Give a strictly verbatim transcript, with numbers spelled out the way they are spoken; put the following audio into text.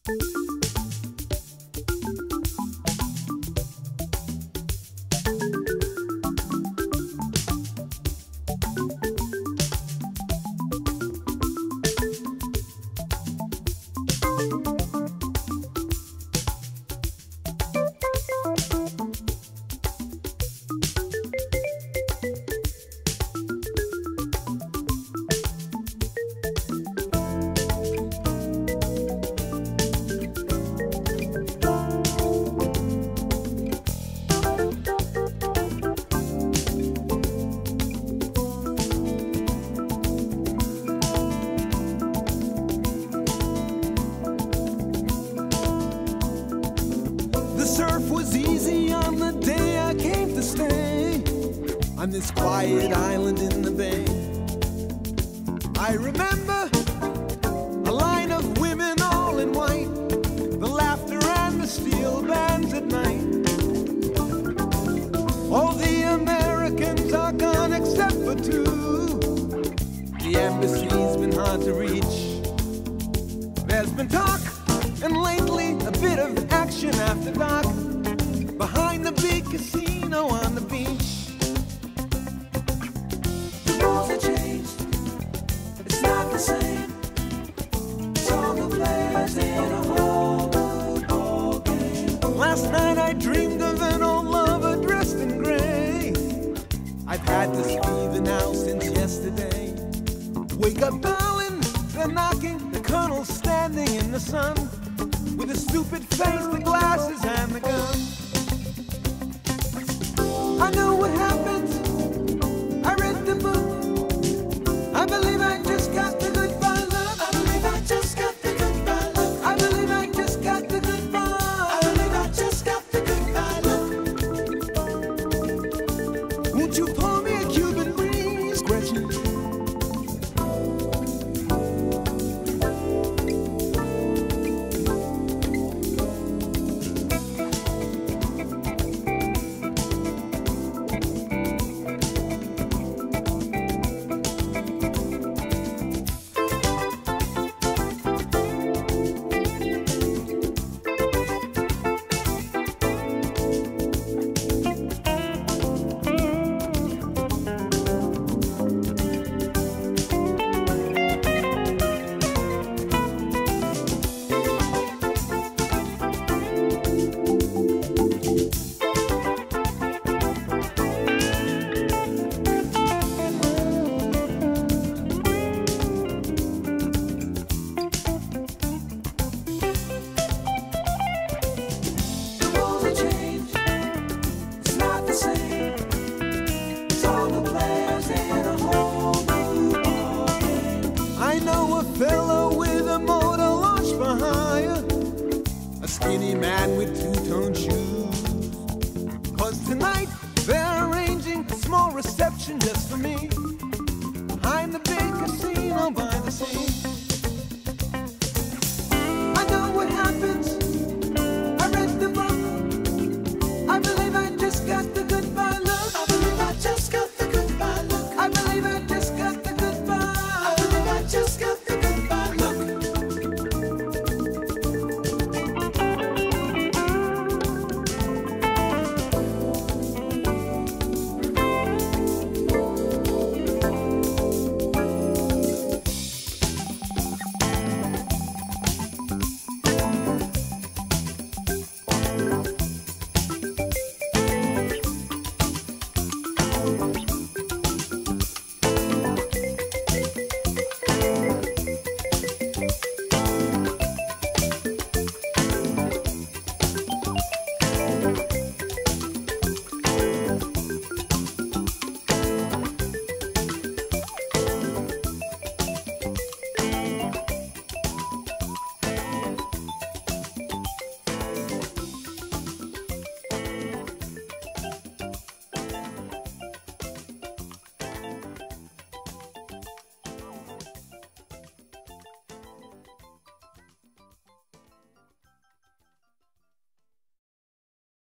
Surf was easy on the day I came to stay on this quiet island in the bay. I remember a line of women all in white, the laughter and the steel bands at night. All the Americans are gone except for two. The embassy's been hard to reach. There's been talk, and lately a bit of action after dark behind the big casino on the beach. The rules have changed, it's not the same. It's all the players in a whole new ball game. Last night I dreamed of an old lover dressed in gray. I've had this fever now since yesterday. Wake up, darling, they're knocking. The colonel's standing in the sun with a stupid face, the glasses and the gun. I know what happened, I read the book. I believe I just got the goodbye look. I believe I just got the goodbye look. I believe I just got the goodbye. I believe I just got the goodbye look. Won't you pour me a Cuban breeze, Gretchen? Fellow with a motor launch for hire, a skinny man with two-tone shoes. Cause tonight they're arranging a small reception just for me behind the big casino by the sea.